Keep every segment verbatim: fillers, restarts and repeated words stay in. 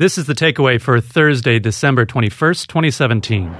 This is the takeaway for Thursday, December twenty-first, twenty seventeen.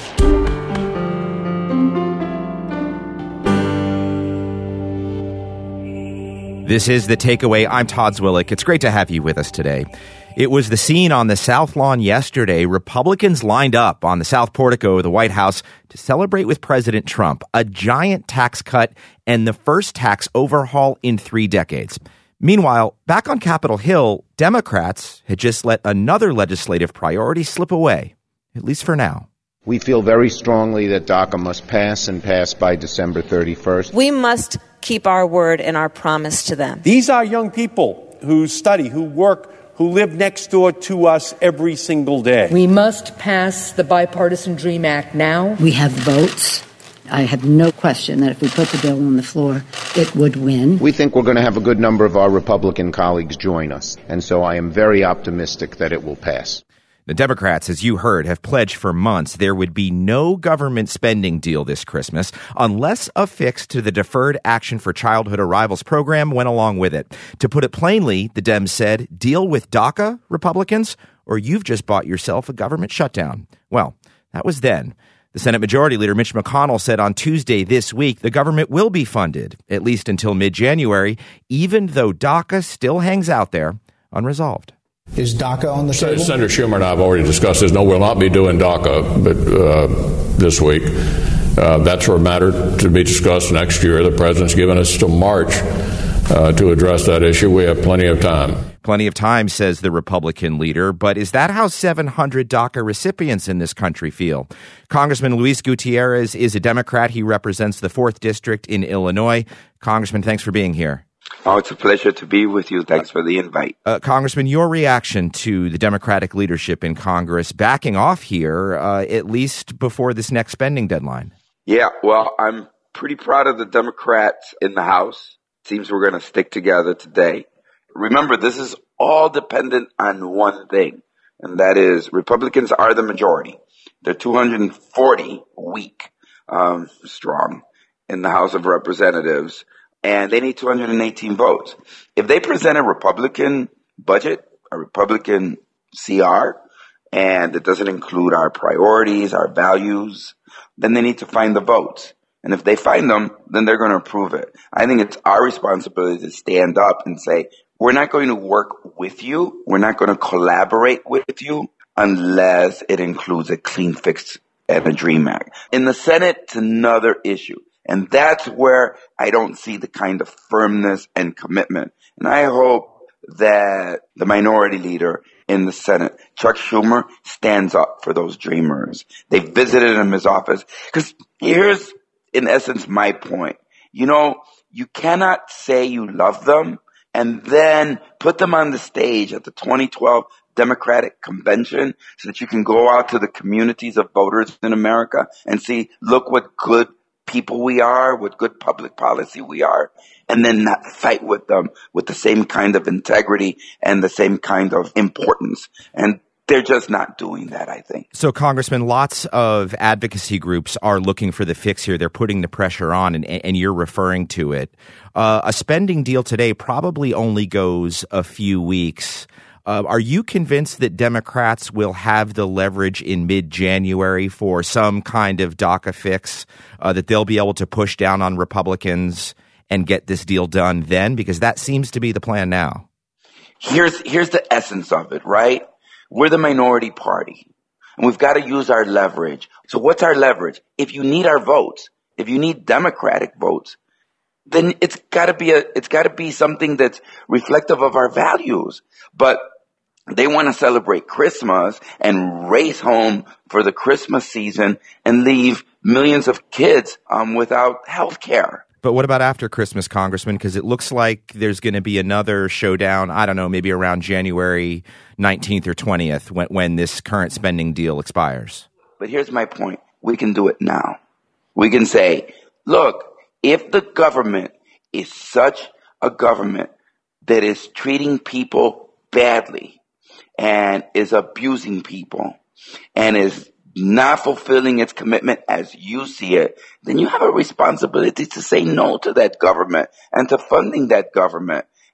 This is The Takeaway. I'm Todd Zwillich. It's great to have you with us today. It was the scene on the South Lawn yesterday. Republicans lined up on the South Portico of the White House to celebrate with President Trump a giant tax cut and the first tax overhaul in three decades. Meanwhile, back on Capitol Hill, Democrats had just let another legislative priority slip away, at least for now. We feel very strongly that DACA must pass and pass by December thirty-first. We must keep our word and our promise to them. These are young people who study, who work, who live next door to us every single day. We must pass the Bipartisan Dream Act now. We have the votes. I have no question that if we put the bill on the floor, it would win. We think we're going to have a good number of our Republican colleagues join us, and so I am very optimistic that it will pass. The Democrats, as you heard, have pledged for months there would be no government spending deal this Christmas unless a fix to the Deferred Action for Childhood Arrivals program went along with it. To put it plainly, the Dems said, deal with DACA, Republicans, or you've just bought yourself a government shutdown. Well, that was then. The Senate Majority Leader Mitch McConnell said on Tuesday this week the government will be funded, at least until mid-January, even though DACA still hangs out there unresolved. Is DACA on the table? Senator Schumer and I have already discussed this. No, we'll not be doing DACA but, uh, this week. Uh, that's a matter to be discussed next year. The president's given us till March uh, to address that issue. We have plenty of time. Plenty of time, says the Republican leader. But is that how seven hundred DACA recipients in this country feel? Congressman Luis Gutierrez is a Democrat. He represents the fourth District in Illinois. Congressman, thanks for being here. Oh, it's a pleasure to be with you. Thanks for the invite. Uh, Congressman, your reaction to the Democratic leadership in Congress backing off here, uh, at least before this next spending deadline? Yeah, well, I'm pretty proud of the Democrats in the House. Seems we're going to stick together today. Remember, this is all dependent on one thing, and that is Republicans are the majority. They're two hundred forty weak, um, strong in the House of Representatives, and they need two hundred eighteen votes. If they present a Republican budget, a Republican C R, and it doesn't include our priorities, our values, then they need to find the votes. And if they find them, then they're going to approve it. I think it's our responsibility to stand up and say, we're not going to work with you. We're not going to collaborate with you unless it includes a clean fix and a DREAM Act. In the Senate, it's another issue. And that's where I don't see the kind of firmness and commitment. And I hope that the minority leader in the Senate, Chuck Schumer, stands up for those dreamers. They visited him in his office. Because here's, in essence, my point. You know, you cannot say you love them and then put them on the stage at the twenty twelve Democratic Convention so that you can go out to the communities of voters in America and see, look what good people we are, what good public policy we are, and then not fight with them with the same kind of integrity and the same kind of importance. And they're just not doing that, I think. So, Congressman, lots of advocacy groups are looking for the fix here. They're putting the pressure on, and, and you're referring to it. Uh, a spending deal today probably only goes a few weeks. Uh, are you convinced that Democrats will have the leverage in mid-January for some kind of DACA fix, uh, that they'll be able to push down on Republicans and get this deal done then? Because that seems to be the plan now. Here's here's the essence of it, right? We're the minority party, and we've got to use our leverage. So what's our leverage? If you need our votes, if you need Democratic votes, then it's got to be a it's got to be something that's reflective of our values. But they want to celebrate Christmas and race home for the Christmas season and leave millions of kids um, without health care. But what about after Christmas, Congressman? Because it looks like there's going to be another showdown, I don't know, maybe around January nineteenth or twentieth when, when this current spending deal expires. But here's my point. We can do it now. We can say, look, if the government is such a government that is treating people badly and is abusing people and is not fulfilling its commitment as you see it, then you have a responsibility to say no to that government and to funding that government.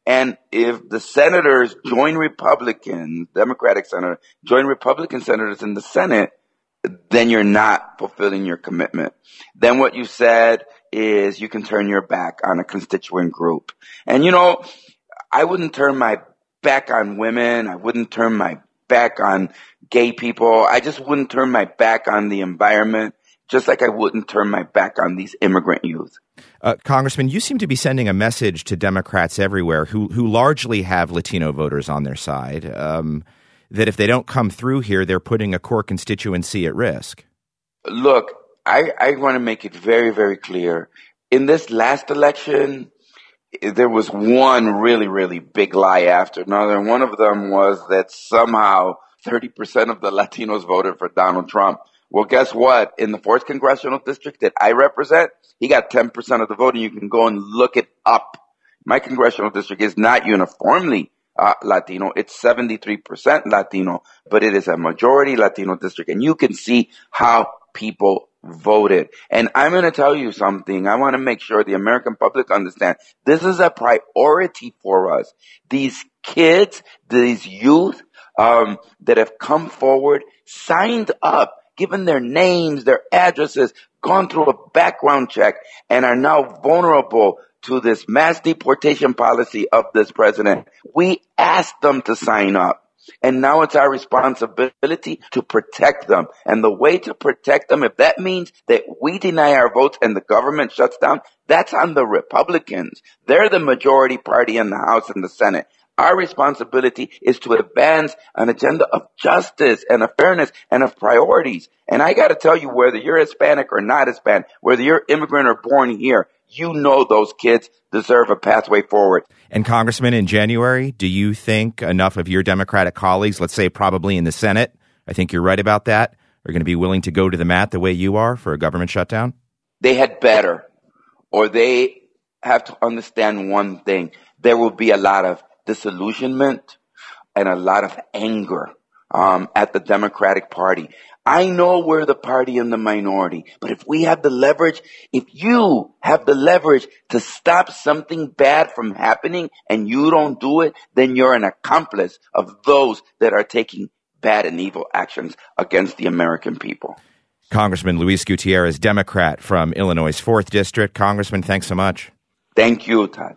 And if the senators join Republicans, Democratic senators, join Republican senators in the Senate, then you're not fulfilling your commitment. Then what you said is you can turn your back on a constituent group. And, you know, I wouldn't turn my back on women. I wouldn't turn my back on gay people. I just wouldn't turn my back on the environment, just like I wouldn't turn my back on these immigrant youth. Uh, Congressman, you seem to be sending a message to Democrats everywhere who who largely have Latino voters on their side, um, that if they don't come through here, they're putting a core constituency at risk. Look, I, I want to make it very, very clear. In this last election, there was one really, really big lie after another. And one of them was that somehow thirty percent of the Latinos voted for Donald Trump. Well, guess what? In the fourth congressional district that I represent, he got ten percent of the vote, and you can go and look it up. My congressional district is not uniformly uh, Latino. It's seventy-three percent Latino, but it is a majority Latino district, and you can see how people voted. And I'm going to tell you something. I want to make sure the American public understand this is a priority for us. These kids, these youth um, that have come forward, signed up, given their names, their addresses, gone through a background check, and are now vulnerable to this mass deportation policy of this president. We asked them to sign up. And now it's our responsibility to protect them. And the way to protect them, if that means that we deny our votes and the government shuts down, that's on the Republicans. They're the majority party in the House and the Senate. Our responsibility is to advance an agenda of justice and of fairness and of priorities. And I got to tell you, whether you're Hispanic or not Hispanic, whether you're immigrant or born here, you know those kids deserve a pathway forward. And Congressman, in January, do you think enough of your Democratic colleagues, let's say probably in the Senate, I think you're right about that, are going to be willing to go to the mat the way you are for a government shutdown? They had better, or they have to understand one thing. There will be a lot of disillusionment and a lot of anger um, at the Democratic Party. I know we're the party in the minority, but if we have the leverage, if you have the leverage to stop something bad from happening and you don't do it, then you're an accomplice of those that are taking bad and evil actions against the American people. Congressman Luis Gutierrez, Democrat from Illinois' fourth District. Congressman, thanks so much. Thank you, Todd.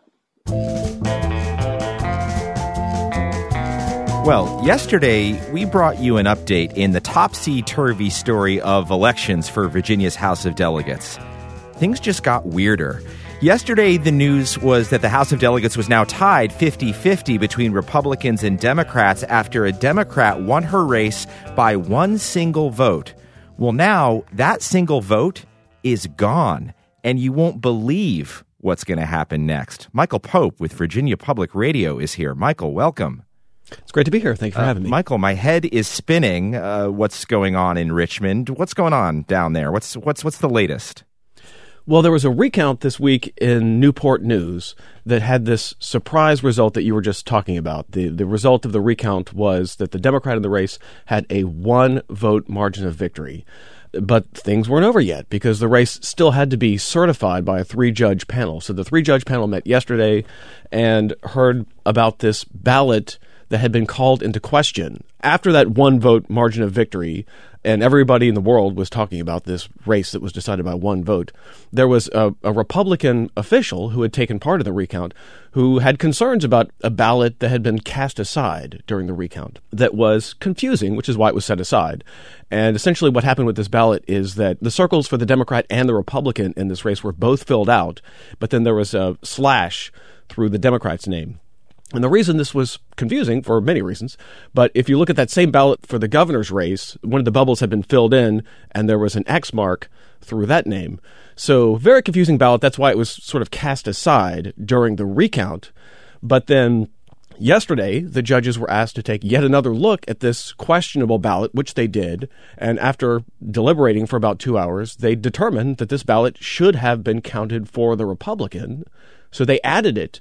Well, yesterday we brought you an update in the topsy-turvy story of elections for Virginia's House of Delegates. Things just got weirder. Yesterday, the news was that the House of Delegates was now tied fifty-fifty between Republicans and Democrats after a Democrat won her race by one single vote. Well, now that single vote is gone, and you won't believe what's going to happen next. Michael Pope with Virginia Public Radio is here. Michael, welcome. It's great to be here. Thank you for uh, having me. Michael, my head is spinning. Uh, what's going on in Richmond? What's going on down there? What's what's what's the latest? Well, there was a recount this week in Newport News that had this surprise result that you were just talking about. The the result of the recount was that the Democrat in the race had a one-vote margin of victory. But things weren't over yet because the race still had to be certified by a three-judge panel. So the three-judge panel met yesterday and heard about this ballot that had been called into question. After that one-vote margin of victory, and everybody in the world was talking about this race that was decided by one vote, there was a, a Republican official who had taken part in the recount who had concerns about a ballot that had been cast aside during the recount that was confusing, which is why it was set aside. And essentially what happened with this ballot is that the circles for the Democrat and the Republican in this race were both filled out, but then there was a slash through the Democrat's name. And the reason this was confusing, for many reasons, but if you look at that same ballot for the governor's race, one of the bubbles had been filled in, and there was an X mark through that name. So very confusing ballot. That's why it was sort of cast aside during the recount. But then yesterday, the judges were asked to take yet another look at this questionable ballot, which they did. And after deliberating for about two hours, they determined that this ballot should have been counted for the Republican. So they added it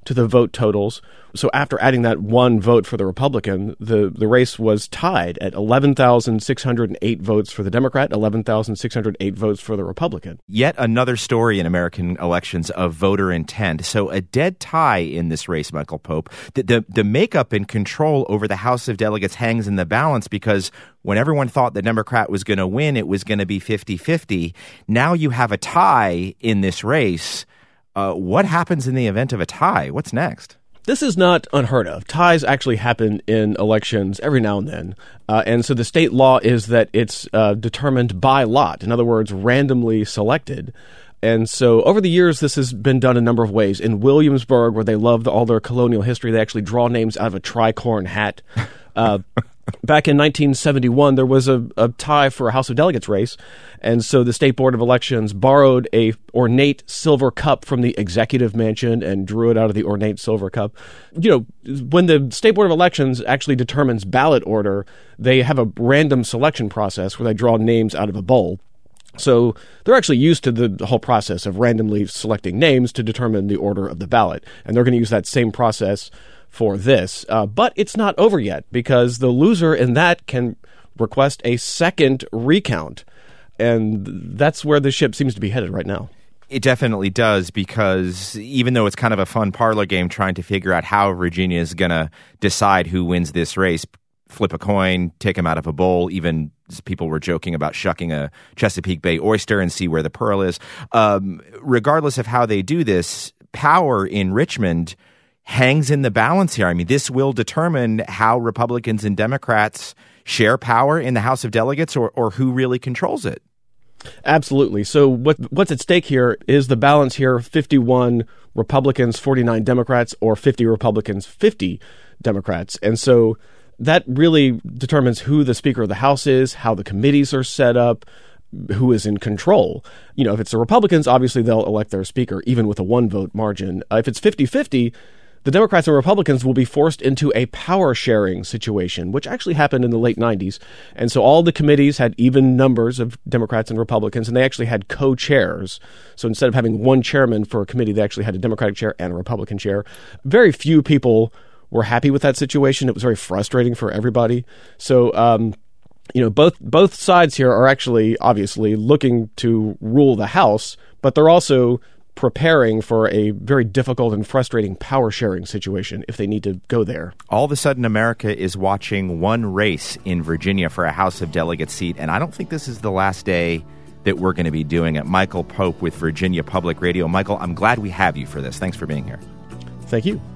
to the vote totals. So after adding that one vote for the Republican, the, the race was tied at eleven thousand six hundred eight votes for the Democrat, eleven thousand six hundred eight votes for the Republican. Yet another story in American elections of voter intent. So a dead tie in this race, Michael Pope. The, the, the makeup and control over the House of Delegates hangs in the balance because when everyone thought the Democrat was going to win, it was going to be fifty-fifty. Now you have a tie in this race. Uh, what happens in the event of a tie? What's next? This is not unheard of. Ties actually happen in elections every now and then. Uh, and so the state law is that it's uh, determined by lot. In other words, randomly selected. And so over the years, this has been done a number of ways. In Williamsburg, where they love all their colonial history, they actually draw names out of a tricorn hat. Uh, back in nineteen seventy-one, there was a, a tie for a House of Delegates race. And so the State Board of Elections borrowed a ornate silver cup from the executive mansion and drew it out of the ornate silver cup. You know, when the State Board of Elections actually determines ballot order, they have a random selection process where they draw names out of a bowl. So they're actually used to the whole process of randomly selecting names to determine the order of the ballot. And they're going to use that same process for this. Uh, but it's not over yet because the loser in that can request a second recount. And that's where the ship seems to be headed right now. It definitely does, because even though it's kind of a fun parlor game trying to figure out how Virginia is going to decide who wins this race, flip a coin, take them out of a bowl, even people were joking about shucking a Chesapeake Bay oyster and see where the pearl is. Um, regardless of how they do this, power in Richmond hangs in the balance here. I mean, this will determine how Republicans and Democrats share power in the House of Delegates or, or who really controls it. Absolutely. So what what's at stake here is the balance here, fifty-one Republicans, forty-nine Democrats, or fifty Republicans, fifty Democrats. And so that really determines who the Speaker of the House is, how the committees are set up, who is in control. You know, if it's the Republicans, obviously they'll elect their Speaker, even with a one-vote margin. Uh, if it's fifty-fifty, the Democrats and Republicans will be forced into a power-sharing situation, which actually happened in the late nineties. And so all the committees had even numbers of Democrats and Republicans, and they actually had co-chairs. So instead of having one chairman for a committee, they actually had a Democratic chair and a Republican chair. Very few people were happy with that situation. It was very frustrating for everybody. So, um, you know, both both sides here are actually obviously looking to rule the House, but they're also preparing for a very difficult and frustrating power-sharing situation if they need to go there. All of a sudden, America is watching one race in Virginia for a House of Delegates seat, and I don't think this is the last day that we're going to be doing it. Michael Pope with Virginia Public Radio. Michael, I'm glad we have you for this. Thanks for being here. Thank you.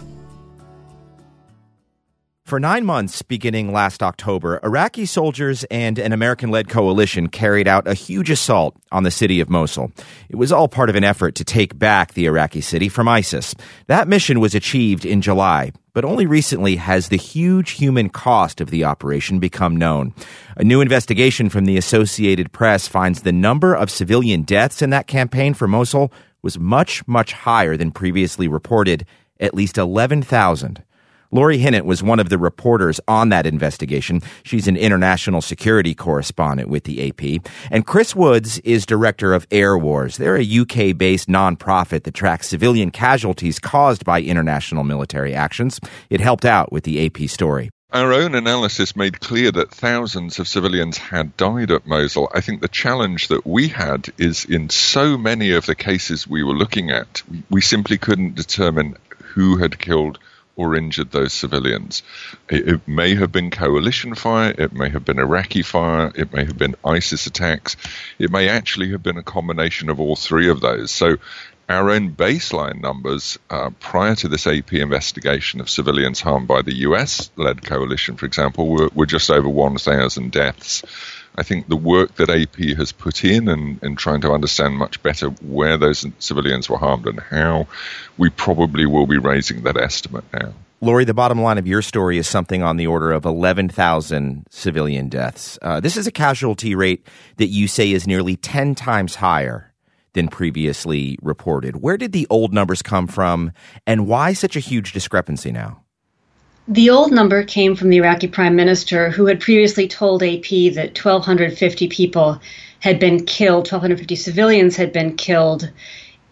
For nine months, beginning last October, Iraqi soldiers and an American-led coalition carried out a huge assault on the city of Mosul. It was all part of an effort to take back the Iraqi city from ISIS. That mission was achieved in July, but only recently has the huge human cost of the operation become known. A new investigation from the Associated Press finds the number of civilian deaths in that campaign for Mosul was much, much higher than previously reported, at least eleven thousand. Lori Hinnant was one of the reporters on that investigation. She's an international security correspondent with the A P. And Chris Woods is director of Air Wars. They're a U K-based nonprofit that tracks civilian casualties caused by international military actions. It helped out with the A P story. Our own analysis made clear that thousands of civilians had died at Mosul. I think the challenge that we had is in so many of the cases we were looking at, we simply couldn't determine who had killed or injured those civilians. It, it may have been coalition fire, it may have been Iraqi fire, it may have been ISIS attacks, it may actually have been a combination of all three of those. So our own baseline numbers uh, prior to this A P investigation of civilians harmed by the U S-led coalition, for example, were, were just over one thousand deaths. I think the work that A P has put in and, and trying to understand much better where those civilians were harmed and how, we probably will be raising that estimate now. Lori, the bottom line of your story is something on the order of eleven thousand civilian deaths. Uh, this is a casualty rate that you say is nearly ten times higher than previously reported. Where did the old numbers come from, and why such a huge discrepancy now? The old number came from the Iraqi prime minister, who had previously told A P that one thousand two hundred fifty people had been killed, one thousand two hundred fifty civilians had been killed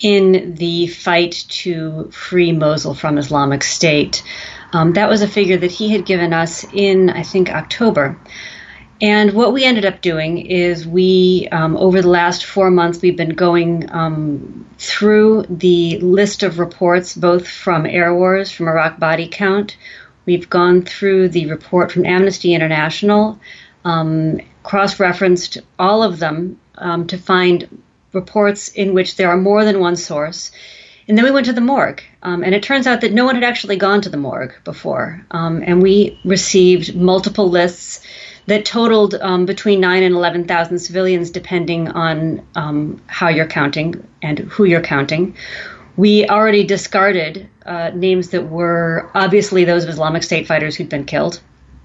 in the fight to free Mosul from Islamic State. Um, that was a figure that he had given us in, I think, October. And what we ended up doing is we, um, over the last four months, we've been going um, through the list of reports, both from Air Wars, from Iraq Body Count. We've gone through the report from Amnesty International, um, cross-referenced all of them um, to find reports in which there are more than one source. And then we went to the morgue, um, and it turns out that no one had actually gone to the morgue before. Um, and we received multiple lists that totaled um, between nine and eleven thousand civilians, depending on um, how you're counting and who you're counting. We already discarded uh, names that were obviously those of Islamic State fighters who'd been killed.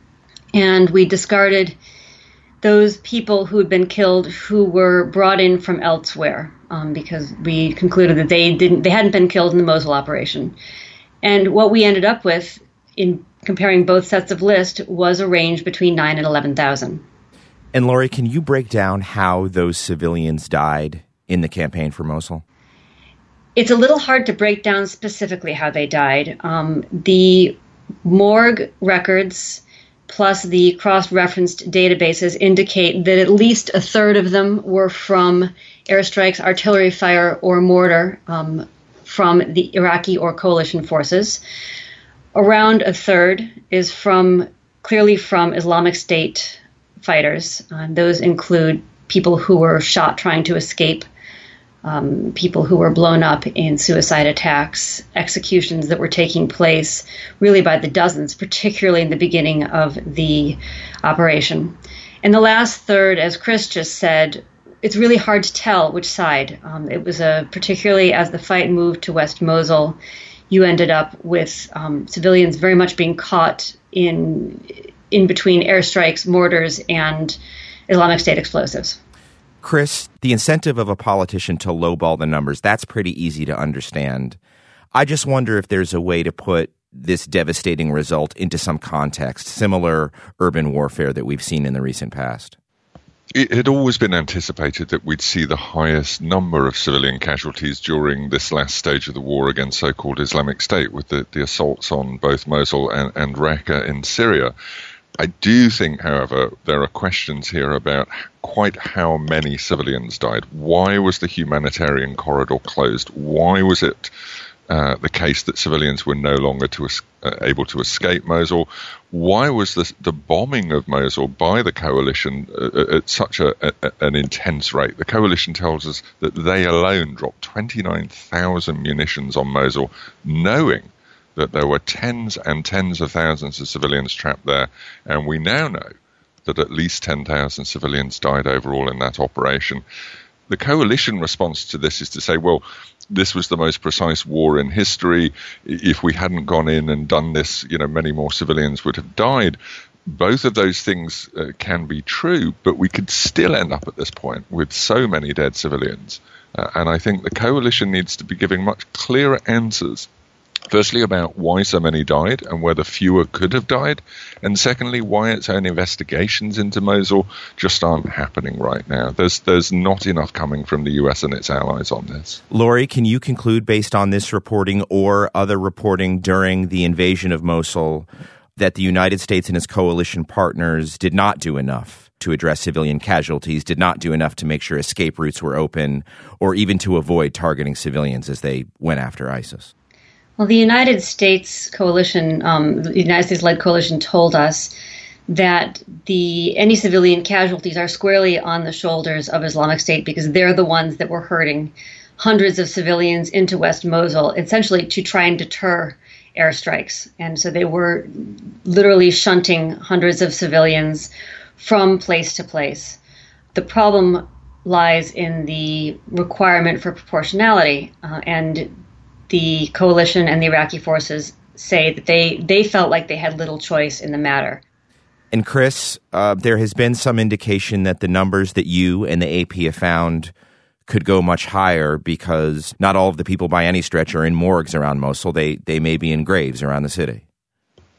And we discarded those people who had been killed who were brought in from elsewhere, um, because we concluded that they didn't, they hadn't been killed in the Mosul operation. And what we ended up with in comparing both sets of lists was a range between nine and eleven thousand. And Lori, can you break down how those civilians died in the campaign for Mosul? It's a little hard to break down specifically how they died. Um, the morgue records plus the cross-referenced databases indicate that at least a third of them were from airstrikes, artillery fire, or mortar um, from the Iraqi or coalition forces. Around a third is from clearly from Islamic State fighters. Uh, those include people who were shot trying to escape, um, people who were blown up in suicide attacks, executions that were taking place really by the dozens, particularly in the beginning of the operation. And the last third, as Chris just said, it's really hard to tell which side. Um, it was a particularly as the fight moved to West Mosul, you ended up with um, civilians very much being caught in in between airstrikes, mortars, and Islamic State explosives. Chris, the incentive of a politician to lowball the numbers, that's pretty easy to understand. I just wonder if there's a way to put this devastating result into some context, similar urban warfare that we've seen in the recent past. It had always been anticipated that we'd see the highest number of civilian casualties during this last stage of the war against so-called Islamic State, with the, the assaults on both Mosul and, and Raqqa in Syria. I do think, however, there are questions here about quite how many civilians died. Why was the humanitarian corridor closed? Why was it uh, the case that civilians were no longer to es- uh, able to escape Mosul? Why was this, the bombing of Mosul by the coalition uh, at such a, a, an intense rate? The coalition tells us that they alone dropped twenty-nine thousand munitions on Mosul, knowing that there were tens and tens of thousands of civilians trapped there. And we now know that at least ten thousand civilians died overall in that operation. The coalition response to this is to say, well, this was the most precise war in history. If we hadn't gone in and done this, you know, many more civilians would have died. Both of those things uh, can be true, but we could still end up at this point with so many dead civilians. Uh, and I think the coalition needs to be giving much clearer answers. Firstly, about why so many died and whether fewer could have died. And secondly, why its own investigations into Mosul just aren't happening right now. There's there's not enough coming from the U S and its allies on this. Lori, can you conclude based on this reporting or other reporting during the invasion of Mosul that the United States and its coalition partners did not do enough to address civilian casualties, did not do enough to make sure escape routes were open, or even to avoid targeting civilians as they went after ISIS? Well, the United States coalition, um, the United States-led coalition told us that the any civilian casualties are squarely on the shoulders of Islamic State because they're the ones that were herding hundreds of civilians into West Mosul, essentially to try and deter airstrikes. And so they were literally shunting hundreds of civilians from place to place. The problem lies in the requirement for proportionality, uh, and the coalition and the Iraqi forces say that they, they felt like they had little choice in the matter. And Chris, uh, there has been some indication that the numbers that you and the A P have found could go much higher because not all of the people by any stretch are in morgues around Mosul. They, they may be in graves around the city.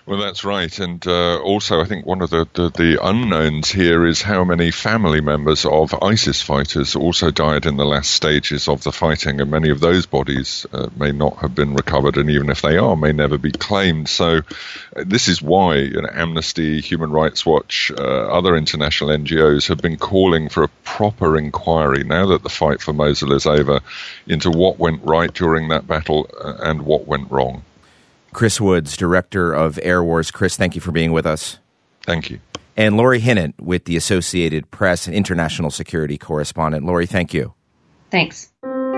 Well, that's right. And uh, also, I think one of the, the, the unknowns here is how many family members of ISIS fighters also died in the last stages of the fighting. And many of those bodies uh, may not have been recovered. And even if they are, may never be claimed. So uh, this is why you know, Amnesty, Human Rights Watch, uh, other international N G Os have been calling for a proper inquiry, now that the fight for Mosul is over, into what went right during that battle and what went wrong. Chris Woods, Director of Air Wars. Chris, thank you for being with us. Thank you. And Lori Hinnant with the Associated Press and International Security Correspondent. Lori, thank you. Thanks.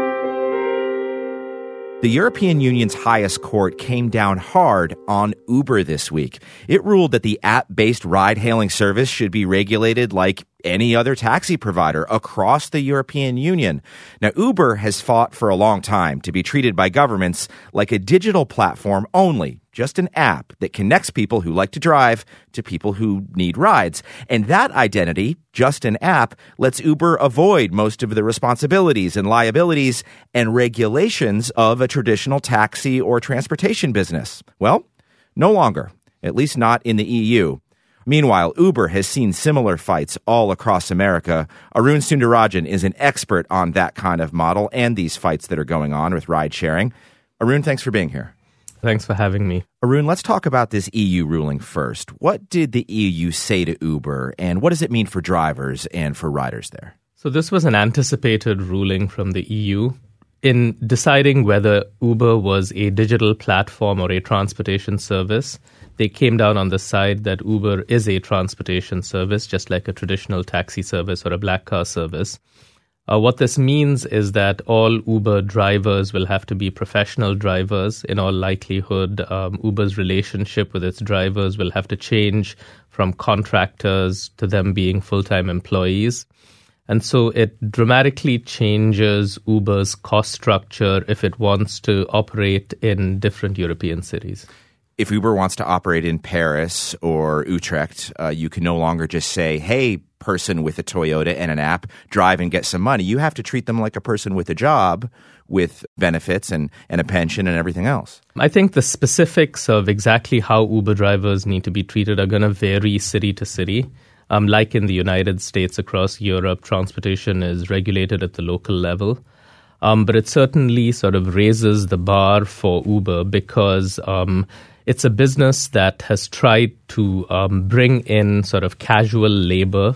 The European Union's highest court came down hard on Uber this week. It ruled that the app-based ride-hailing service should be regulated like any other taxi provider across the European Union. Now, Uber has fought for a long time to be treated by governments like a digital platform only, just an app that connects people who like to drive to people who need rides. And that identity, just an app, lets Uber avoid most of the responsibilities and liabilities and regulations of a traditional taxi or transportation business. Well, no longer, at least not in the E U. Meanwhile, Uber has seen similar fights all across America. Arun Sundarajan is an expert on that kind of model and these fights that are going on with ride sharing. Arun, thanks for being here. Thanks for having me. Arun, let's talk about this E U ruling first. What did the E U say to Uber, and what does it mean for drivers and for riders there? So this was an anticipated ruling from the E U. In deciding whether Uber was a digital platform or a transportation service, they came down on the side that Uber is a transportation service, just like a traditional taxi service or a black car service. Uh, what this means is that all Uber drivers will have to be professional drivers. In all likelihood, um, Uber's relationship with its drivers will have to change from contractors to them being full-time employees. And so it dramatically changes Uber's cost structure if it wants to operate in different European cities. If Uber wants to operate in Paris or Utrecht, uh, you can no longer just say, hey, person with a Toyota and an app, drive and get some money. You have to treat them like a person with a job with benefits and, and a pension and everything else. I think the specifics of exactly how Uber drivers need to be treated are going to vary city to city. Um, like in the United States, across Europe, transportation is regulated at the local level. Um, but it certainly sort of raises the bar for Uber because um, it's a business that has tried to um, bring in sort of casual labor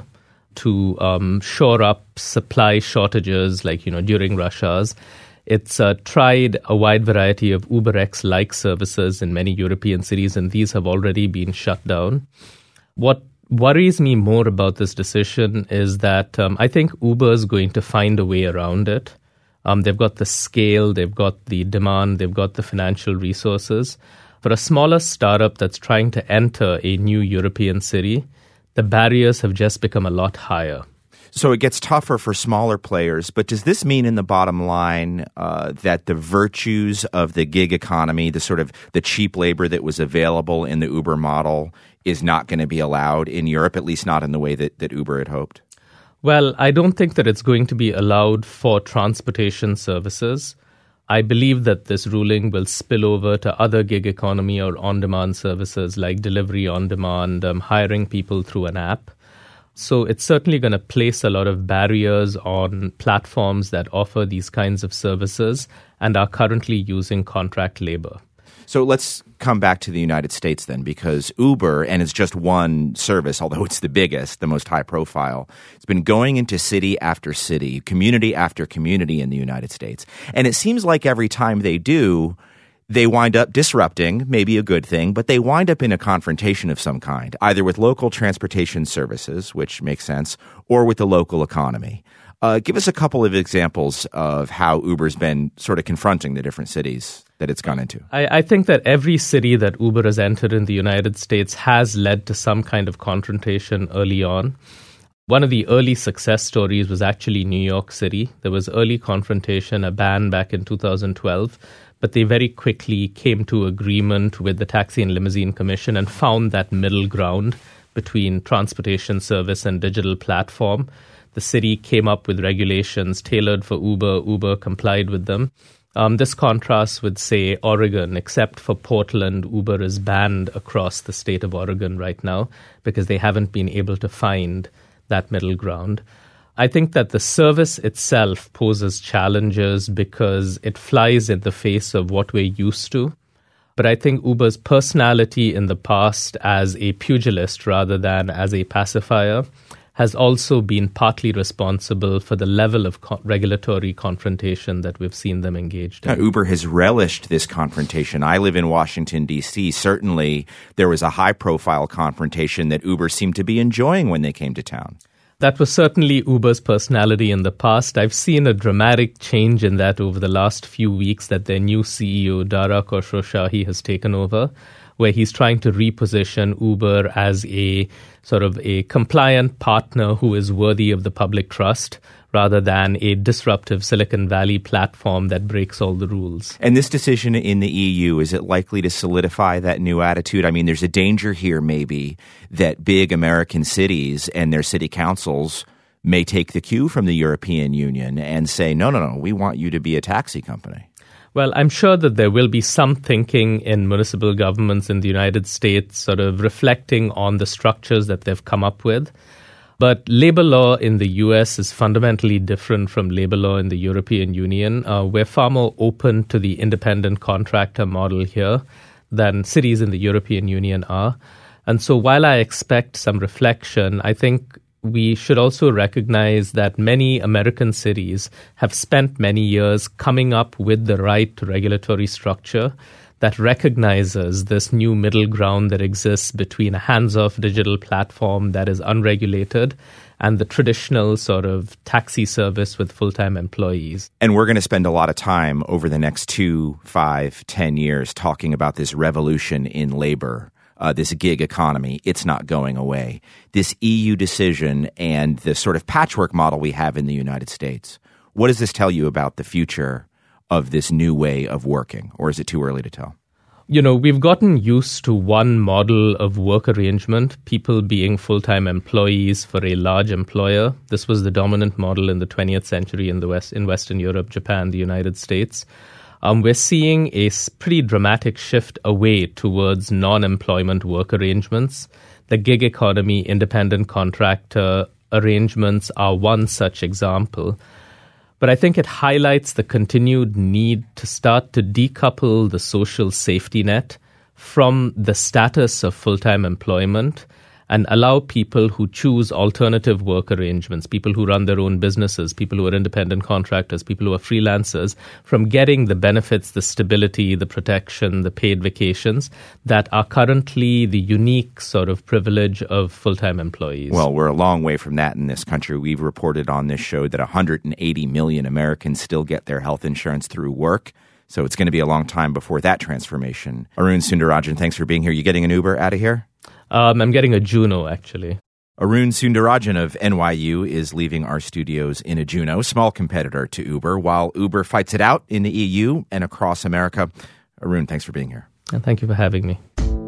to um, shore up supply shortages, like, you know, during rush hours. It's uh, tried a wide variety of UberX-like services in many European cities, and these have already been shut down. What worries me more about this decision is that um, I think Uber is going to find a way around it. Um, they've got the scale, they've got the demand, they've got the financial resources. For a smaller startup that's trying to enter a new European city, the barriers have just become a lot higher. So it gets tougher for smaller players, but does this mean in the bottom line uh, that the virtues of the gig economy, the sort of the cheap labor that was available in the Uber model is not going to be allowed in Europe, at least not in the way that, that Uber had hoped? Well, I don't think that it's going to be allowed for transportation services. I believe that this ruling will spill over to other gig economy or on-demand services like delivery on demand, um, hiring people through an app. So it's certainly going to place a lot of barriers on platforms that offer these kinds of services and are currently using contract labor. So let's come back to the United States then, because Uber, and it's just one service, although it's the biggest, the most high profile, it's been going into city after city, community after community in the United States. And it seems like every time they do, they wind up disrupting, maybe a good thing, but they wind up in a confrontation of some kind, either with local transportation services, which makes sense, or with the local economy. Uh, give us a couple of examples of how Uber's been sort of confronting the different cities that it's gone into. I, I think that every city that Uber has entered in the United States has led to some kind of confrontation early on. One of the early success stories was actually New York City. There was early confrontation, a ban back in two thousand twelve, but they very quickly came to agreement with the Taxi and Limousine Commission and found that middle ground between transportation service and digital platform. The city came up with regulations tailored for Uber. Uber complied with them. Um, this contrasts with, say, Oregon. Except for Portland, Uber is banned across the state of Oregon right now because they haven't been able to find that middle ground. I think that the service itself poses challenges because it flies in the face of what we're used to. But I think Uber's personality in the past as a pugilist rather than as a pacifier has also been partly responsible for the level of co- regulatory confrontation that we've seen them engaged in. Now, Uber has relished this confrontation. I live in Washington, D C. Certainly, there was a high-profile confrontation that Uber seemed to be enjoying when they came to town. That was certainly Uber's personality in the past. I've seen a dramatic change in that over the last few weeks that their new C E O, Dara Khosrowshahi, has taken over, where he's trying to reposition Uber as a sort of a compliant partner who is worthy of the public trust rather than a disruptive Silicon Valley platform that breaks all the rules. And this decision in the E U, is it likely to solidify that new attitude? I mean, there's a danger here maybe that big American cities and their city councils may take the cue from the European Union and say, no, no, no, we want you to be a taxi company. Well, I'm sure that there will be some thinking in municipal governments in the United States sort of reflecting on the structures that they've come up with. But labor law in the U S is fundamentally different from labor law in the European Union. Uh, we're far more open to the independent contractor model here than cities in the European Union are. And so while I expect some reflection, I think we should also recognize that many American cities have spent many years coming up with the right regulatory structure that recognizes this new middle ground that exists between a hands-off digital platform that is unregulated and the traditional sort of taxi service with full-time employees. And we're going to spend a lot of time over the next two, five, ten years talking about this revolution in labor. Uh, this gig economy, it's not going away. This E U decision and the sort of patchwork model we have in the United States. What does this tell you about the future of this new way of working, or is it too early to tell? You know, we've gotten used to one model of work arrangement, people being full-time employees for a large employer. This was the dominant model in the twentieth century in the West, in Western Europe, Japan, the United States. Um, we're seeing a pretty dramatic shift away towards non-employment work arrangements. The gig economy, independent contractor arrangements are one such example. But I think it highlights the continued need to start to decouple the social safety net from the status of full-time employment and allow people who choose alternative work arrangements, people who run their own businesses, people who are independent contractors, people who are freelancers, from getting the benefits, the stability, the protection, the paid vacations that are currently the unique sort of privilege of full-time employees. Well, we're a long way from that in this country. We've reported on this show that one hundred eighty million Americans still get their health insurance through work. So it's going to be a long time before that transformation. Arun Sundarajan, thanks for being here. You getting an Uber out of here? Um, I'm getting a Juno, actually. Arun Sundarajan of N Y U is leaving our studios in a Juno, small competitor to Uber, while Uber fights it out in the E U and across America. Arun, thanks for being here. And thank you for having me.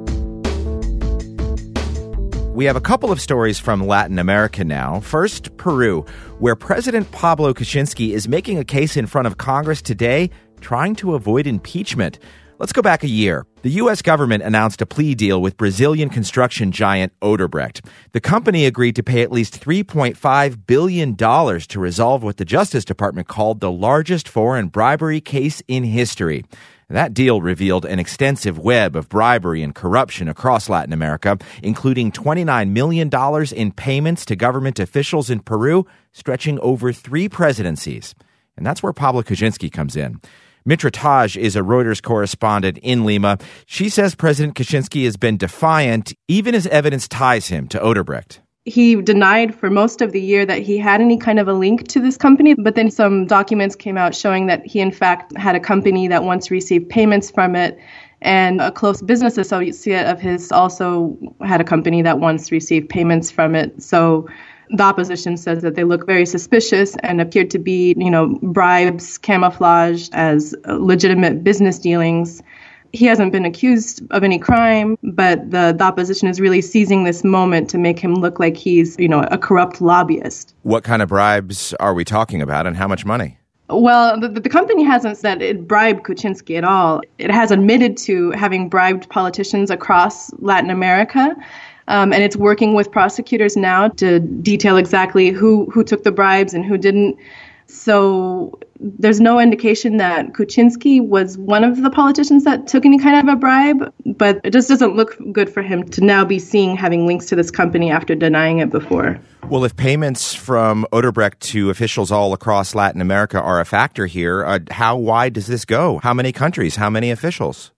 We have a couple of stories from Latin America now. First, Peru, where President Pablo Kuczynski is making a case in front of Congress today, trying to avoid impeachment. Let's go back a year. The U S government announced a plea deal with Brazilian construction giant Odebrecht. The company agreed to pay at least three point five billion dollars to resolve what the Justice Department called the largest foreign bribery case in history. That deal revealed an extensive web of bribery and corruption across Latin America, including twenty-nine million dollars in payments to government officials in Peru, stretching over three presidencies. And that's where Pablo Kuczynski comes in. Mitra Taj is a Reuters correspondent in Lima. She says President Kuczynski has been defiant, even as evidence ties him to Odebrecht. He denied for most of the year that he had any kind of a link to this company, but then some documents came out showing that he in fact had a company that once received payments from it, and a close business associate of his also had a company that once received payments from it. So the opposition says that they look very suspicious and appear to be, you know, bribes camouflaged as legitimate business dealings. He hasn't been accused of any crime, but the, the opposition is really seizing this moment to make him look like he's, you know, a corrupt lobbyist. What kind of bribes are we talking about and how much money? Well, the, the company hasn't said it bribed Kuczynski at all. It has admitted to having bribed politicians across Latin America. Um, and it's working with prosecutors now to detail exactly who, who took the bribes and who didn't. So there's no indication that Kuczynski was one of the politicians that took any kind of a bribe, but it just doesn't look good for him to now be seen having links to this company after denying it before. Well, if payments from Odebrecht to officials all across Latin America are a factor here, uh, how wide does this go? How many countries? How many officials?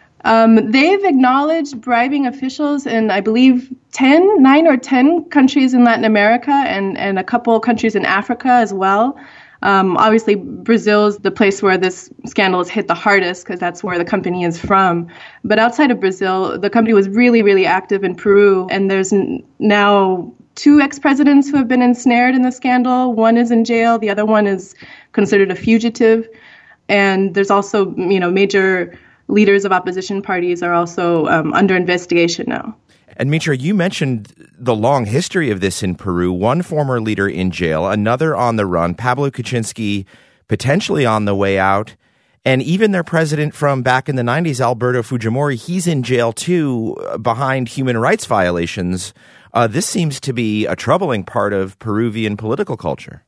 Um, they've acknowledged bribing officials in, I believe, ten, nine or ten countries in Latin America and, and a couple countries in Africa as well. Um, obviously, Brazil is the place where this scandal has hit the hardest because that's where the company is from. But outside of Brazil, the company was really, really active in Peru. And there's n- now two ex-presidents who have been ensnared in the scandal. One is in jail. The other one is considered a fugitive. And there's also, you know, major leaders of opposition parties are also um, under investigation now. And Mitra, you mentioned the long history of this in Peru. One former leader in jail, another on the run, Pablo Kuczynski potentially on the way out. And even their president from back in the nineties, Alberto Fujimori, he's in jail too behind human rights violations. Uh, this seems to be a troubling part of Peruvian political culture.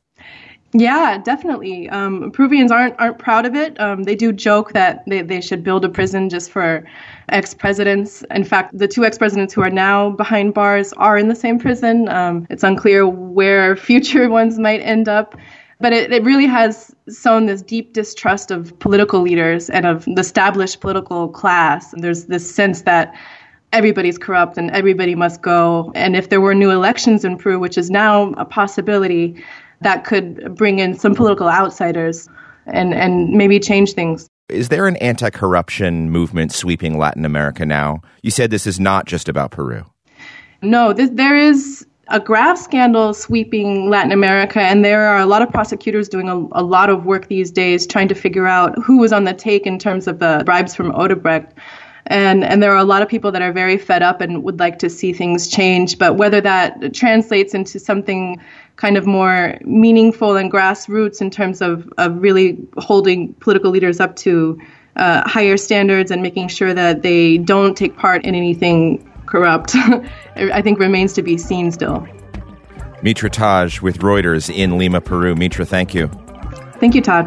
Yeah, definitely. Um, Peruvians aren't aren't proud of it. Um, they do joke that they, they should build a prison just for ex-presidents. In fact, the two ex-presidents who are now behind bars are in the same prison. Um, it's unclear where future ones might end up. But it, it really has sown this deep distrust of political leaders and of the established political class. There's this sense that everybody's corrupt and everybody must go. And if there were new elections in Peru, which is now a possibility, that could bring in some political outsiders and, and maybe change things. Is there an anti-corruption movement sweeping Latin America now? You said this is not just about Peru. No, this, there is a graft scandal sweeping Latin America, and there are a lot of prosecutors doing a, a lot of work these days trying to figure out who was on the take in terms of the bribes from Odebrecht. And and there are a lot of people that are very fed up and would like to see things change. But whether that translates into something kind of more meaningful and grassroots in terms of, of really holding political leaders up to uh, higher standards and making sure that they don't take part in anything corrupt, I think remains to be seen still. Mitra Taj with Reuters in Lima, Peru. Mitra, thank you. Thank you, Todd.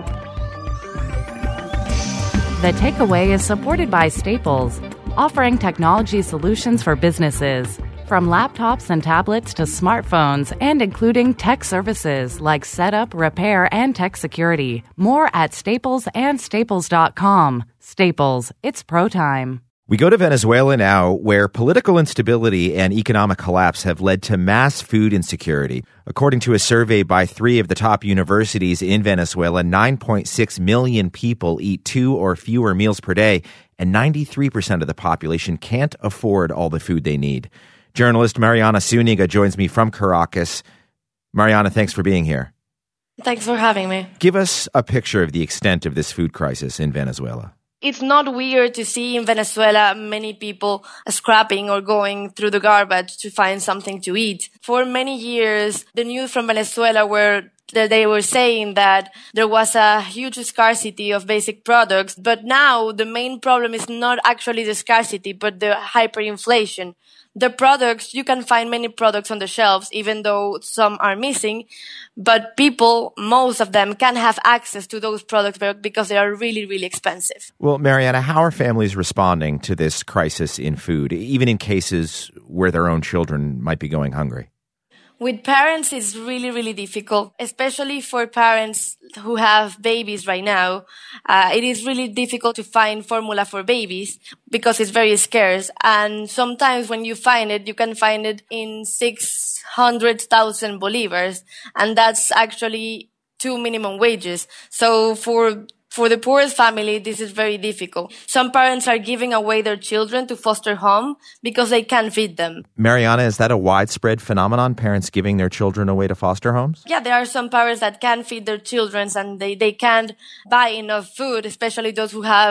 The Takeaway is supported by Staples, offering technology solutions for businesses, from laptops and tablets to smartphones, and including tech services like setup, repair, and tech security. More at staples and staples dot com. Staples, it's pro time. We go to Venezuela now, where political instability and economic collapse have led to mass food insecurity. According to a survey by three of the top universities in Venezuela, nine point six million people eat two or fewer meals per day, and ninety-three percent of the population can't afford all the food they need. Journalist Mariana Zuniga joins me from Caracas. Mariana, thanks for being here. Thanks for having me. Give us a picture of the extent of this food crisis in Venezuela. It's not weird to see in Venezuela many people scrapping or going through the garbage to find something to eat. For many years, the news from Venezuela were that they were saying that there was a huge scarcity of basic products, but now the main problem is not actually the scarcity, but the hyperinflation. The products, you can find many products on the shelves, even though some are missing, but people, most of them, can have access to those products because they are really, really expensive. Well, Mariana, how are families responding to this crisis in food, even in cases where their own children might be going hungry? With parents, it's really, really difficult, especially for parents who have babies right now. Uh, it is really difficult to find formula for babies because it's very scarce. And sometimes when you find it, you can find it in six hundred thousand bolivars. And that's actually two minimum wages. So for For the poorest family, this is very difficult. Some parents are giving away their children to foster home because they can't feed them. Mariana, is that a widespread phenomenon, parents giving their children away to foster homes? Yeah, there are some parents that can't feed their children and they, they can't buy enough food, especially those who have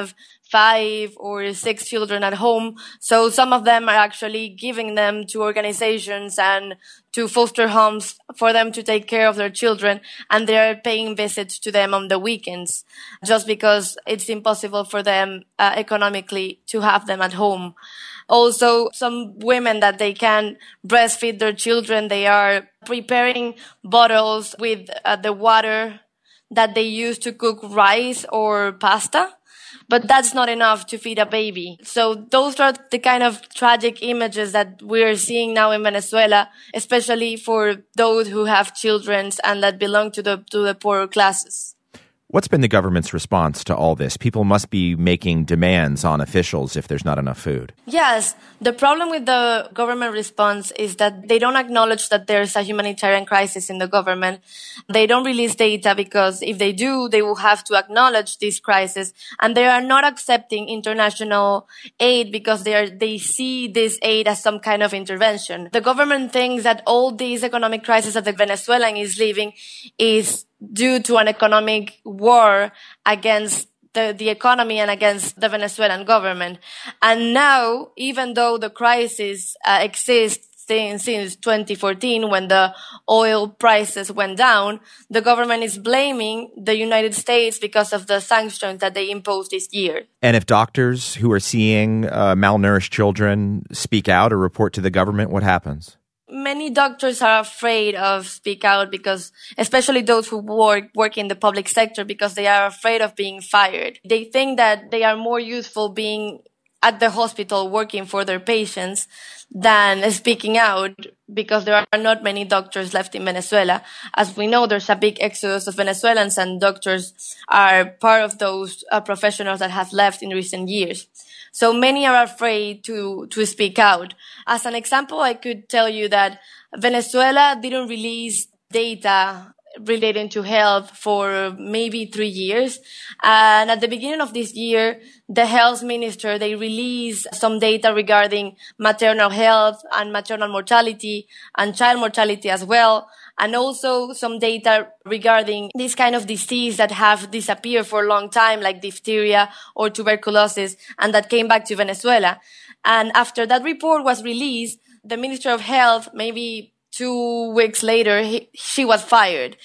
five or six children at home. So some of them are actually giving them to organizations and to foster homes for them to take care of their children. And they are paying visits to them on the weekends just because it's impossible for them uh, economically to have them at home. Also, some women that they can breastfeed their children, they are preparing bottles with uh, the water that they use to cook rice or pasta. But that's not enough to feed a baby. So those are the kind of tragic images that we're seeing now in Venezuela, especially for those who have children and that belong to the to the poorer classes. What's been the government's response to all this? People must be making demands on officials if there's not enough food. Yes. The problem with the government response is that they don't acknowledge that there's a humanitarian crisis in the government. They don't release data because if they do, they will have to acknowledge this crisis. And they are not accepting international aid because they are, they see this aid as some kind of intervention. The government thinks that all these economic crisis that the Venezuelan is living is due to an economic war against the, the economy and against the Venezuelan government. And now, even though the crisis uh, exists since, since twenty fourteen, when the oil prices went down, the government is blaming the United States because of the sanctions that they imposed this year. And if doctors who are seeing uh, malnourished children speak out or report to the government, what happens? Many doctors are afraid of speak out because, especially those who work, work in the public sector, because they are afraid of being fired. They think that they are more useful being at the hospital working for their patients than speaking out because there are not many doctors left in Venezuela. As we know, there's a big exodus of Venezuelans and doctors are part of those uh, professionals that have left in recent years. So many are afraid to, to speak out. As an example, I could tell you that Venezuela didn't release data relating to health for maybe three years. And at the beginning of this year, the health minister, they released some data regarding maternal health and maternal mortality and child mortality as well. And also some data regarding this kind of disease that have disappeared for a long time, like diphtheria or tuberculosis, and that came back to Venezuela. And after that report was released, the Minister of Health, maybe two weeks later, he, she was fired.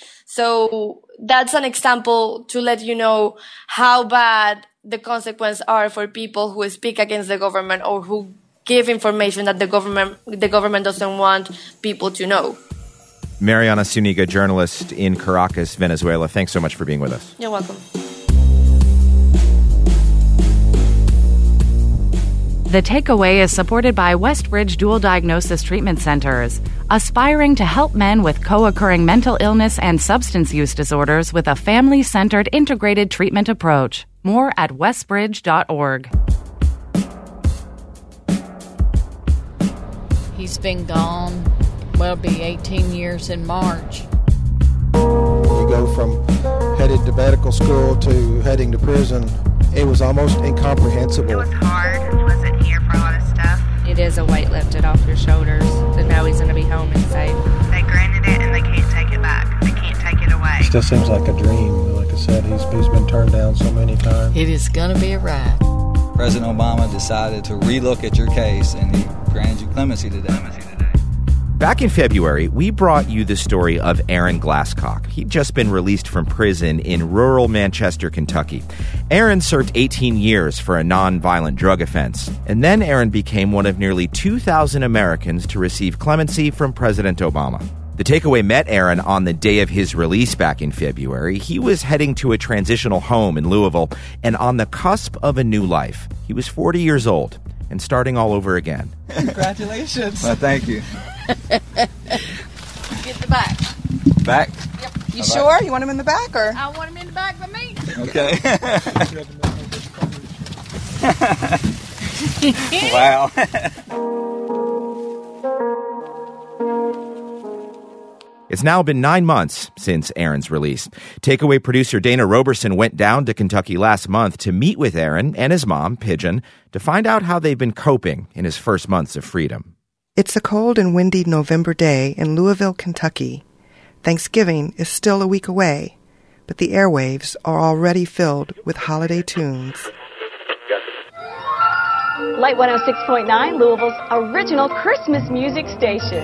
So that's an example to let you know how bad the consequences are for people who speak against the government or who give information that the government, the government doesn't want people to know. Mariana Zuniga, journalist in Caracas, Venezuela. Thanks so much for being with us. You're welcome. The Takeaway is supported by Westbridge Dual Diagnosis Treatment Centers, aspiring to help men with co-occurring mental illness and substance use disorders with a family-centered integrated treatment approach. More at westbridge dot org. He's been gone, well, it'll be eighteen years in March. You go from headed to medical school to heading to prison. It was almost incomprehensible. It was hard. He wasn't here for a lot of stuff. It is a weight lifted off your shoulders to know he's going to be home and safe. They granted it and they can't take it back. They can't take it away. It still seems like a dream. Like I said, he's, he's been turned down so many times. It is going to be a ride. President Obama decided to relook at your case and he granted you clemency today. Back in February, we brought you the story of Aaron Glasscock. He'd just been released from prison in rural Manchester, Kentucky. Aaron served eighteen years for a nonviolent drug offense. And then Aaron became one of nearly two thousand Americans to receive clemency from President Obama. The Takeaway met Aaron on the day of his release back in February. He was heading to a transitional home in Louisville and on the cusp of a new life. He was forty years old and starting all over again. Congratulations. Well, thank you. Get the back. Back? Yep. You sure? Back? You want him in the back, or? I want him in the back with me. Okay. Wow. It's now been nine months since Aaron's release. Takeaway producer Dana Roberson went down to Kentucky last month to meet with Aaron and his mom, Pigeon, to find out how they've been coping in his first months of freedom. It's a cold and windy November day in Louisville, Kentucky. Thanksgiving is still a week away, but the airwaves are already filled with holiday tunes. Light one oh six point nine, Louisville's original Christmas music station.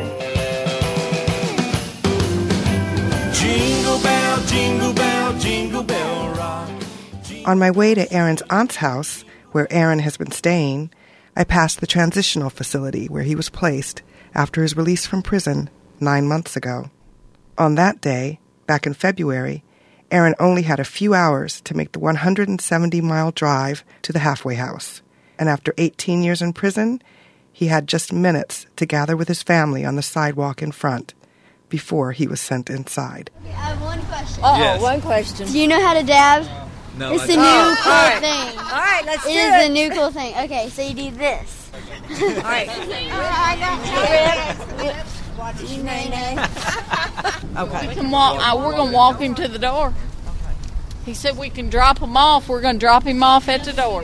Jingle bell, jingle bell, jingle bell rock. On my way to Aaron's aunt's house, where Aaron has been staying, I passed the transitional facility where he was placed after his release from prison nine months ago. On that day, back in February, Aaron only had a few hours to make the one hundred seventy mile drive to the halfway house. And after eighteen years in prison, he had just minutes to gather with his family on the sidewalk in front before he was sent inside. I have one question. Uh-oh, yes. One question. Do you know how to dab? No, it's I the don't. new Oh, cool all right. thing. All right, let's it do is it. the new cool thing. Okay, so you do this. All right. I got Watch nay nay. Okay. We can walk. Uh, we're gonna walk him to the door. He said we can drop him off. We're gonna drop him off at the door.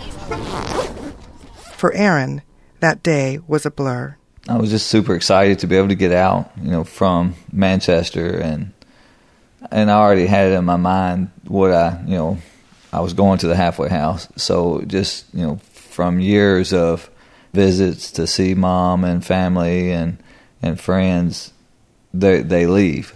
For Aaron, that day was a blur. I was just super excited to be able to get out, you know, from Manchester, and and I already had it in my mind what I, you know, I was going to the halfway house. So just, you know, from years of visits to see mom and family and and friends, they they leave.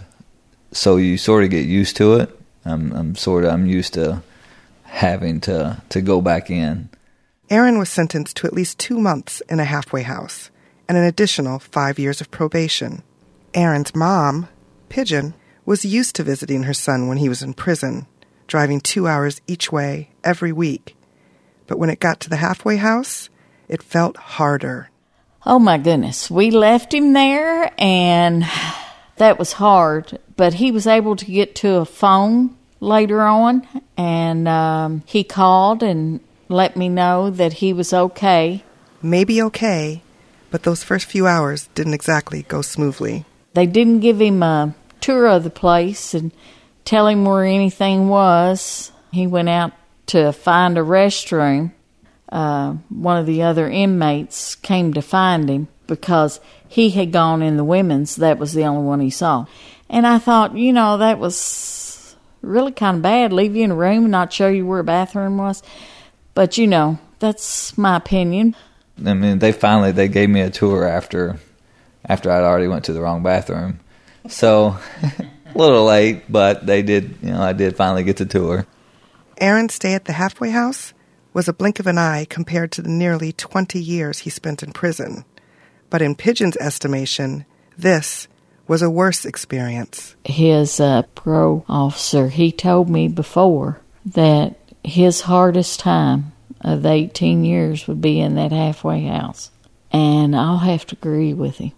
So you sort of get used to it. I'm I'm sort of I'm used to having to to go back in. Aaron was sentenced to at least two months in a halfway house and an additional five years of probation. Aaron's mom, Pigeon, was used to visiting her son when he was in prison, driving two hours each way every week. But when it got to the halfway house, it felt harder. Oh, my goodness. We left him there, and that was hard. But he was able to get to a phone later on, and um, he called and let me know that he was okay. Maybe okay, but those first few hours didn't exactly go smoothly. They didn't give him a tour of the place and tell him where anything was. He went out to find a restroom. Uh, one of the other inmates came to find him because he had gone in the women's. That was the only one he saw. And I thought, you know, that was really kind of bad. Leave you in a room and not show you where a bathroom was. But, you know, that's my opinion. I mean, they finally, they gave me a tour after after I'd already went to the wrong bathroom. So, a little late, but they did, you know, I did finally get the tour. Aaron's stay at the halfway house was a blink of an eye compared to the nearly twenty years he spent in prison. But in Pigeon's estimation, this was a worse experience. His uh, pro officer, he told me before that his hardest time of the eighteen years would be in that halfway house. And I'll have to agree with him.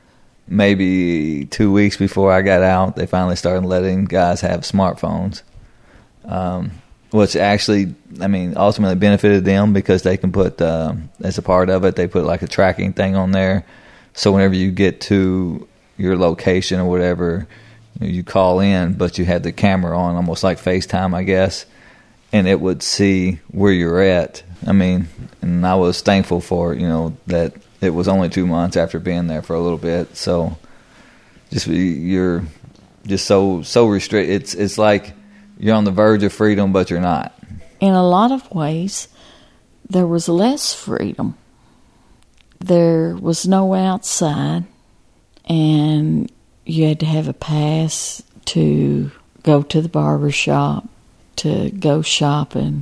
Maybe two weeks before I got out, they finally started letting guys have smartphones. Um, which actually, I mean, ultimately benefited them because they can put, uh, as a part of it, they put like a tracking thing on there. So whenever you get to your location or whatever, you know, you call in, but you had the camera on, almost like FaceTime, I guess, and it would see where you're at. I mean, and I was thankful for, you know, that it was only two months after being there for a little bit. So just you're just so so restricted. It's it's like you're on the verge of freedom, but you're not. In a lot of ways, there was less freedom. There was no outside, and you had to have a pass to go to the barber shop, to go shopping.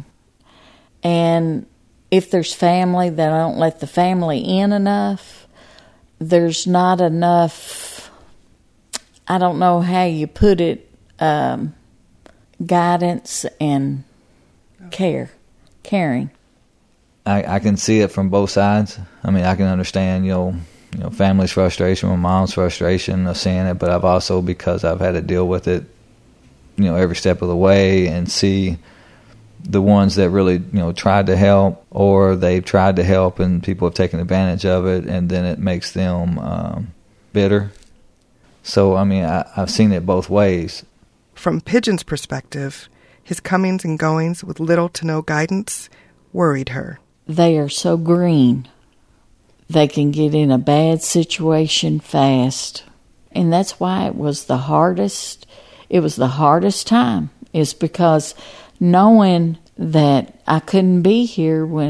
And if there's family, they don't let the family in enough. There's not enough, I don't know how you put it, um, guidance and care, caring. I, I can see it from both sides. I mean, I can understand, you know, you know, family's frustration, my mom's frustration of seeing it, but I've also, because I've had to deal with it, you know, every step of the way and see the ones that really, you know, tried to help, or they've tried to help and people have taken advantage of it, and then it makes them um, bitter. So, I mean, I, I've seen it both ways. From Pigeon's perspective, his comings and goings with little to no guidance worried her. They are so green. They can get in a bad situation fast. And that's why it was the hardest, it was the hardest time, is because knowing that I couldn't be here when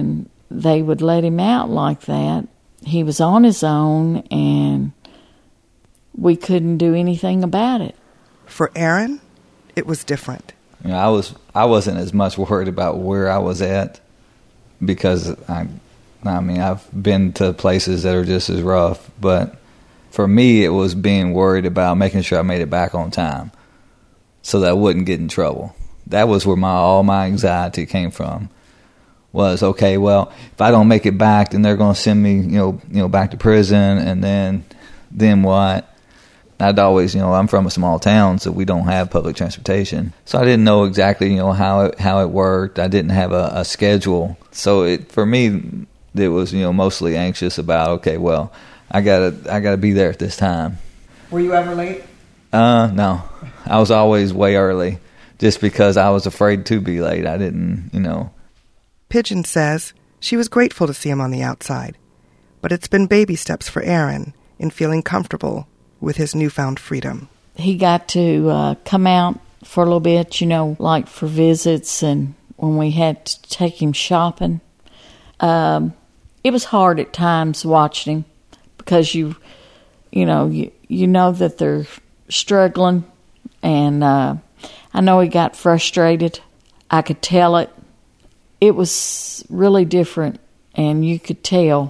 they would let him out like that. He was on his own, and we couldn't do anything about it. For Aaron, it was different. You know, I was I wasn't as much worried about where I was at, because I, I mean I've been to places that are just as rough. But for me, it was being worried about making sure I made it back on time, so that I wouldn't get in trouble. That was where my all my anxiety came from. Was okay. Well, if I don't make it back, then they're going to send me, you know, you know, back to prison, and then, then what? I'd always, you know, I'm from a small town, so we don't have public transportation. So I didn't know exactly, you know, how it, how it worked. I didn't have a, a schedule. So it, for me, it was, you know, mostly anxious about, okay, well, I gotta, I gotta be there at this time. Were you ever late? Uh, no. I was always way early, just because I was afraid to be late. I didn't, you know. Pigeon says she was grateful to see him on the outside, but it's been baby steps for Aaron in feeling comfortable with his newfound freedom. He got to uh, come out for a little bit, you know, like for visits, and when we had to take him shopping. Um, it was hard at times watching him, because you, you know, you, you know that they're struggling, and uh, I know he got frustrated. I could tell it. It was really different, and you could tell.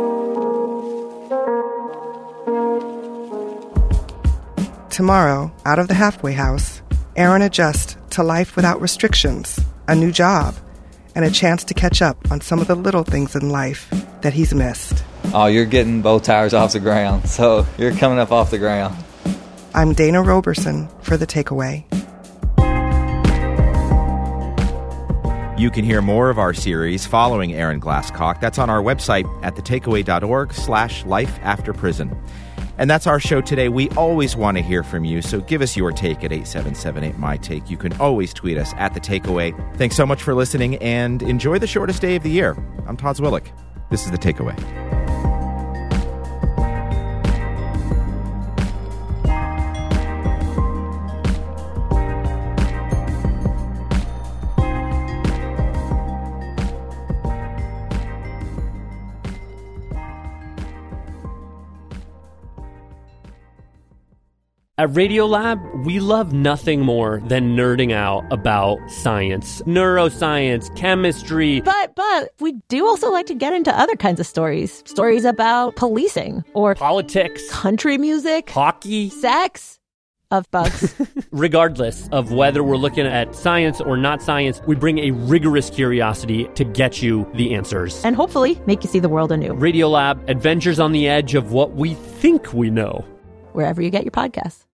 Tomorrow, out of the halfway house, Aaron adjusts to life without restrictions, a new job, and a chance to catch up on some of the little things in life that he's missed. Oh, you're getting both tires off the ground, so you're coming up off the ground. I'm Dana Roberson for The Takeaway. You can hear more of our series following Aaron Glasscock. That's on our website at thetakeaway.org slash life after prison. And that's our show today. We always want to hear from you, so give us your take at eight seven seven eight, M Y Take. You can always tweet us at The Takeaway. Thanks so much for listening, and enjoy the shortest day of the year. I'm Todd Zwillich. This is The Takeaway. At Radiolab, we love nothing more than nerding out about science, neuroscience, chemistry. But, but, we do also like to get into other kinds of stories. Stories about policing, or politics, country music, hockey, sex, of bugs. Regardless of whether we're looking at science or not science, we bring a rigorous curiosity to get you the answers. And hopefully make you see the world anew. Radiolab, adventures on the edge of what we think we know. Wherever you get your podcasts.